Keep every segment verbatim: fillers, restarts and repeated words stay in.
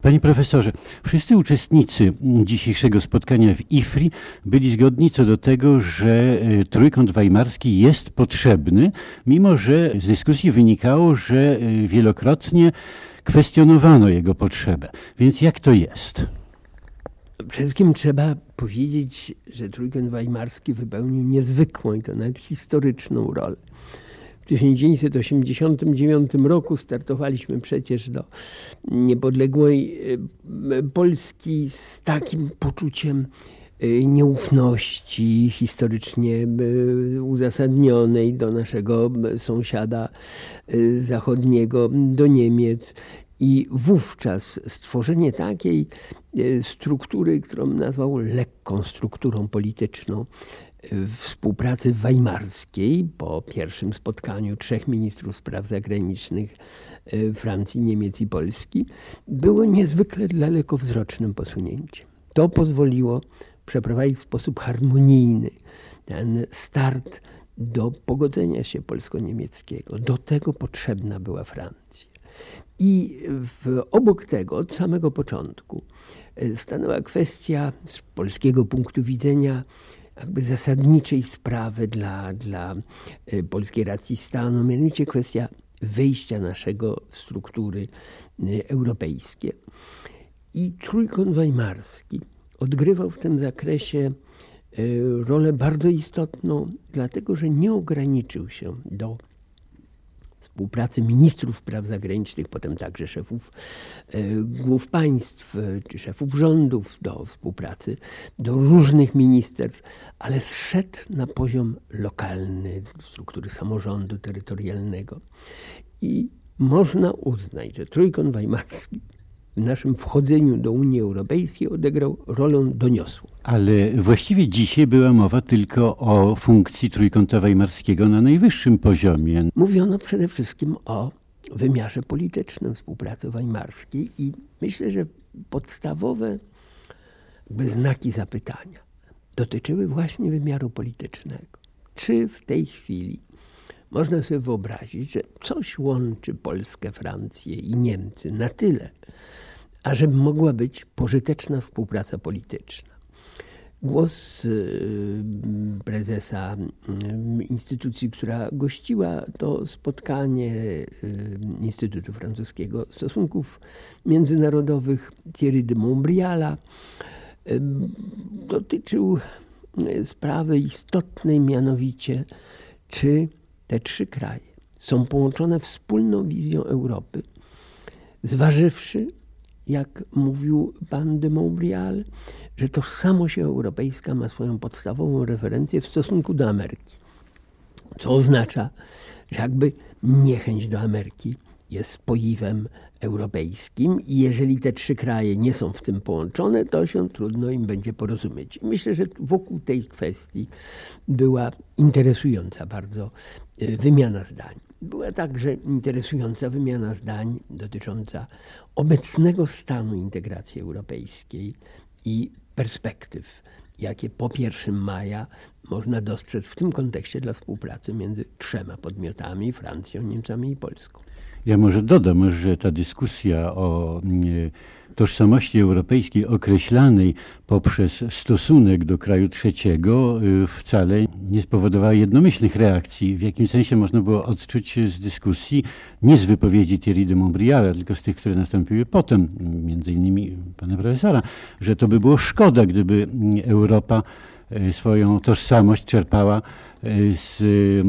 Panie profesorze, wszyscy uczestnicy dzisiejszego spotkania w I F R I byli zgodni co do tego, że Trójkąt Weimarski jest potrzebny, mimo że z dyskusji wynikało, że wielokrotnie kwestionowano jego potrzebę. Więc jak to jest? Przede wszystkim trzeba powiedzieć, że Trójkąt Weimarski wypełnił niezwykłą i to nawet historyczną rolę. W tysiąc dziewięćset osiemdziesiątym dziewiątym roku startowaliśmy przecież do niepodległej Polski z takim poczuciem nieufności historycznie uzasadnionej do naszego sąsiada zachodniego, do Niemiec. I wówczas stworzenie takiej struktury, którą nazwał lekką strukturą polityczną, współpracy weimarskiej po pierwszym spotkaniu trzech ministrów spraw zagranicznych Francji, Niemiec i Polski, było niezwykle dalekowzrocznym posunięciem. To pozwoliło przeprowadzić w sposób harmonijny ten start do pogodzenia się polsko-niemieckiego. Do tego potrzebna była Francja. I w, obok tego od samego początku stanęła kwestia z polskiego punktu widzenia jakby zasadniczej sprawy dla, dla polskiej racji stanu, mianowicie kwestia wejścia naszego w struktury europejskie. I Trójkąt Weimarski odgrywał w tym zakresie rolę bardzo istotną, dlatego że nie ograniczył się do współpracy ministrów spraw zagranicznych, potem także szefów głów państw czy szefów rządów, do współpracy do różnych ministerstw, ale zszedł na poziom lokalny, struktury samorządu terytorialnego. I można uznać, że Trójkąt Weimarski w naszym wchodzeniu do Unii Europejskiej odegrał rolę doniosłą. Ale właściwie dzisiaj była mowa tylko o funkcji Trójkąta Weimarskiego na najwyższym poziomie. Mówiono przede wszystkim o wymiarze politycznym współpracy weimarskiej i myślę, że podstawowe jakby znaki zapytania dotyczyły właśnie wymiaru politycznego. Czy w tej chwili można sobie wyobrazić, że coś łączy Polskę, Francję i Niemcy na tyle, ażeby mogła być pożyteczna współpraca polityczna. Głos prezesa instytucji, która gościła to spotkanie Instytutu Francuskiego Stosunków Międzynarodowych, Thierry de Montbriala, dotyczył sprawy istotnej, mianowicie czy te trzy kraje są połączone wspólną wizją Europy, zważywszy, jak mówił pan de Montbrial, że tożsamość europejska ma swoją podstawową referencję w stosunku do Ameryki. Co oznacza, że jakby niechęć do Ameryki jest spoiwem europejskim i jeżeli te trzy kraje nie są w tym połączone, to się trudno im będzie porozumieć. I myślę, że wokół tej kwestii była interesująca bardzo wymiana zdań. Była także interesująca wymiana zdań dotycząca obecnego stanu integracji europejskiej i perspektyw, jakie po pierwszym maja można dostrzec w tym kontekście dla współpracy między trzema podmiotami, Francją, Niemcami i Polską. Ja może dodam, że ta dyskusja o tożsamości europejskiej określanej poprzez stosunek do kraju trzeciego wcale nie spowodowała jednomyślnych reakcji. W jakimś sensie można było odczuć z dyskusji, nie z wypowiedzi Thierry de Montbriala, tylko z tych, które nastąpiły potem, między innymi pana profesora, że to by było szkoda, gdyby Europa swoją tożsamość czerpała z,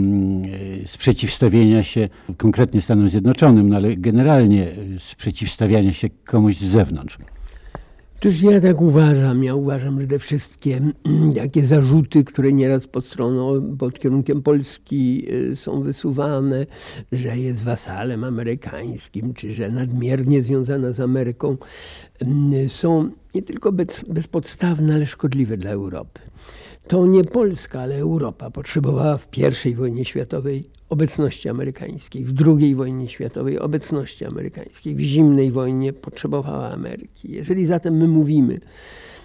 z przeciwstawienia się konkretnie Stanom Zjednoczonym, no ale generalnie z przeciwstawiania się komuś z zewnątrz. Otóż ja tak uważam. Ja uważam, że te wszystkie takie zarzuty, które nieraz pod stroną, pod kierunkiem Polski są wysuwane, że jest wasalem amerykańskim, czy że nadmiernie związana z Ameryką, są nie tylko bez, bezpodstawne, ale szkodliwe dla Europy. To nie Polska, ale Europa potrzebowała w pierwszej wojnie światowej obecności amerykańskiej, w drugiej wojnie światowej obecności amerykańskiej, w zimnej wojnie potrzebowała Ameryki. Jeżeli zatem my mówimy,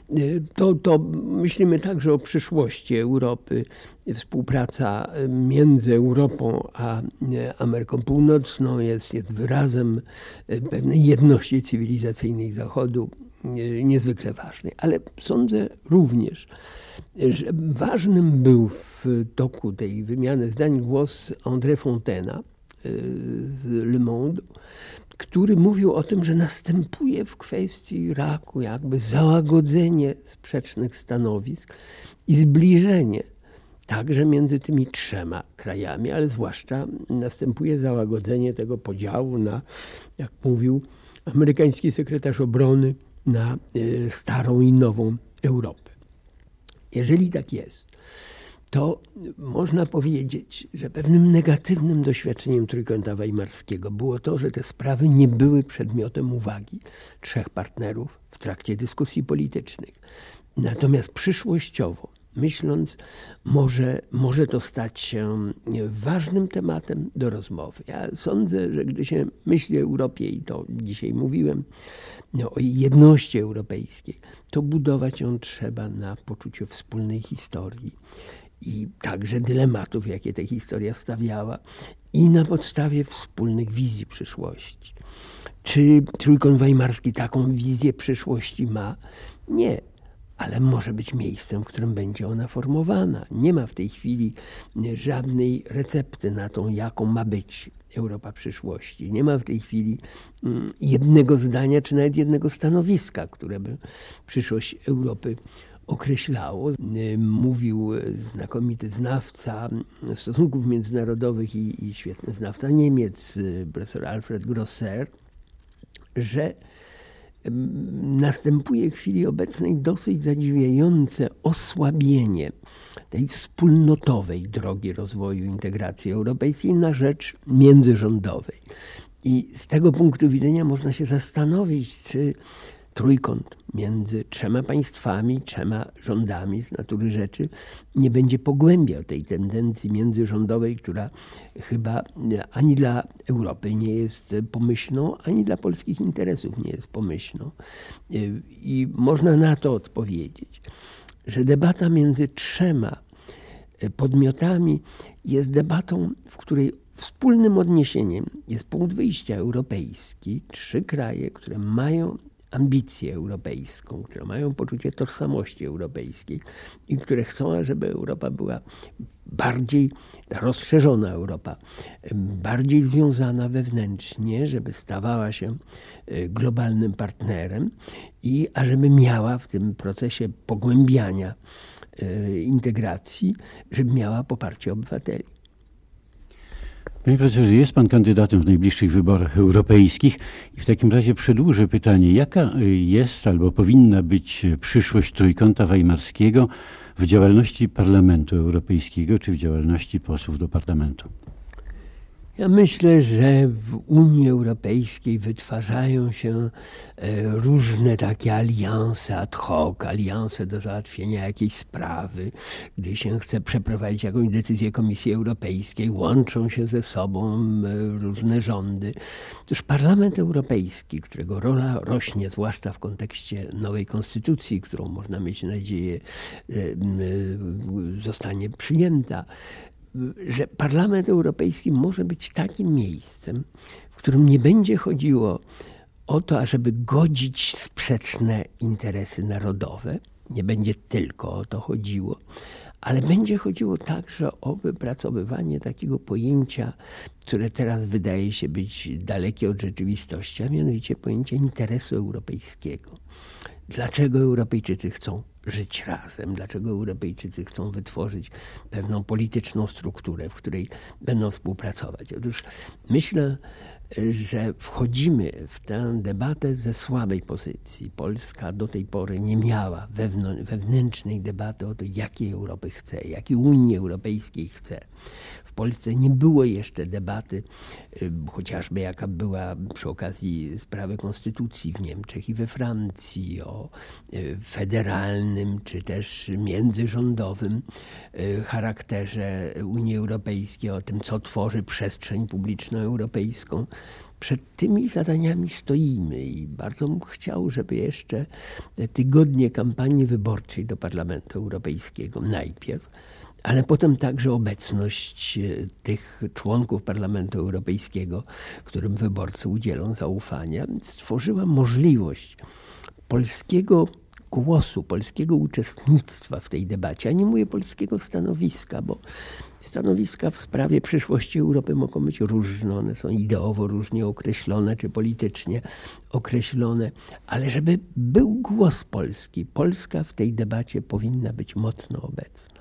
To, to myślimy także o przyszłości Europy. Współpraca między Europą a Ameryką Północną jest, jest wyrazem pewnej jedności cywilizacyjnej Zachodu, niezwykle ważnej. Ale sądzę również, że ważnym był w toku tej wymiany zdań głos André Fontaine'a z Le Monde, który mówił o tym, że następuje w kwestii Iraku jakby załagodzenie sprzecznych stanowisk i zbliżenie także między tymi trzema krajami, ale zwłaszcza następuje załagodzenie tego podziału na, jak mówił amerykański sekretarz obrony, na starą i nową Europę. Jeżeli tak jest, to można powiedzieć, że pewnym negatywnym doświadczeniem Trójkąta Weimarskiego było to, że te sprawy nie były przedmiotem uwagi trzech partnerów w trakcie dyskusji politycznych. Natomiast przyszłościowo, myśląc, może, może to stać się ważnym tematem do rozmowy. Ja sądzę, że gdy się myśli o Europie, i to dzisiaj mówiłem, o jedności europejskiej, to budować ją trzeba na poczuciu wspólnej historii i także dylematów, jakie ta historia stawiała, i na podstawie wspólnych wizji przyszłości. Czy Trójkąt Weimarski taką wizję przyszłości ma? Nie. Ale może być miejscem, w którym będzie ona formowana. Nie ma w tej chwili żadnej recepty na tą, jaką ma być Europa przyszłości. Nie ma w tej chwili jednego zdania, czy nawet jednego stanowiska, które by przyszłość Europy określało. Mówił znakomity znawca stosunków międzynarodowych i, i świetny znawca Niemiec, profesor Alfred Grosser, że następuje w chwili obecnej dosyć zadziwiające osłabienie tej wspólnotowej drogi rozwoju integracji europejskiej na rzecz międzyrządowej. I z tego punktu widzenia można się zastanowić, czy trójkąt między trzema państwami, trzema rządami z natury rzeczy nie będzie pogłębiał tej tendencji międzyrządowej, która chyba ani dla Europy nie jest pomyślną, ani dla polskich interesów nie jest pomyślną. I można na to odpowiedzieć, że debata między trzema podmiotami jest debatą, w której wspólnym odniesieniem jest punkt wyjścia europejski. Trzy kraje, które mają ambicję europejską, które mają poczucie tożsamości europejskiej i które chcą, żeby Europa była bardziej, ta rozszerzona Europa, bardziej związana wewnętrznie, żeby stawała się globalnym partnerem i ażeby miała w tym procesie pogłębiania integracji, żeby miała poparcie obywateli. Panie profesorze, jest pan kandydatem w najbliższych wyborach europejskich i w takim razie przedłużę pytanie, jaka jest albo powinna być przyszłość Trójkąta Weimarskiego w działalności Parlamentu Europejskiego czy w działalności posłów do Parlamentu? Ja myślę, że w Unii Europejskiej wytwarzają się różne takie alianse ad hoc, alianse do załatwienia jakiejś sprawy. Gdy się chce przeprowadzić jakąś decyzję Komisji Europejskiej, łączą się ze sobą różne rządy. Otóż Parlament Europejski, którego rola rośnie, zwłaszcza w kontekście nowej konstytucji, którą można mieć nadzieję zostanie przyjęta, że Parlament Europejski może być takim miejscem, w którym nie będzie chodziło o to, ażeby godzić sprzeczne interesy narodowe. Nie będzie tylko o to chodziło, ale będzie chodziło także o wypracowywanie takiego pojęcia, które teraz wydaje się być dalekie od rzeczywistości, a mianowicie pojęcia interesu europejskiego. Dlaczego Europejczycy chcą żyć razem? Dlaczego Europejczycy chcą wytworzyć pewną polityczną strukturę, w której będą współpracować? Otóż myślę, że wchodzimy w tę debatę ze słabej pozycji. Polska do tej pory nie miała wewnętrznej debaty o to, jakiej Europy chce, jakiej Unii Europejskiej chce. W Polsce nie było jeszcze debaty, chociażby jaka była przy okazji sprawy konstytucji w Niemczech i we Francji, o federalnym czy też międzyrządowym charakterze Unii Europejskiej, o tym, co tworzy przestrzeń publiczną europejską. Przed tymi zadaniami stoimy i bardzo bym chciał, żeby jeszcze tygodnie kampanii wyborczej do Parlamentu Europejskiego najpierw, ale potem także obecność tych członków Parlamentu Europejskiego, którym wyborcy udzielą zaufania, stworzyła możliwość polskiego głosu, polskiego uczestnictwa w tej debacie. Ja nie mówię polskiego stanowiska, bo stanowiska w sprawie przyszłości Europy mogą być różne, one są ideowo różnie określone, czy politycznie określone, ale żeby był głos Polski, Polska w tej debacie powinna być mocno obecna.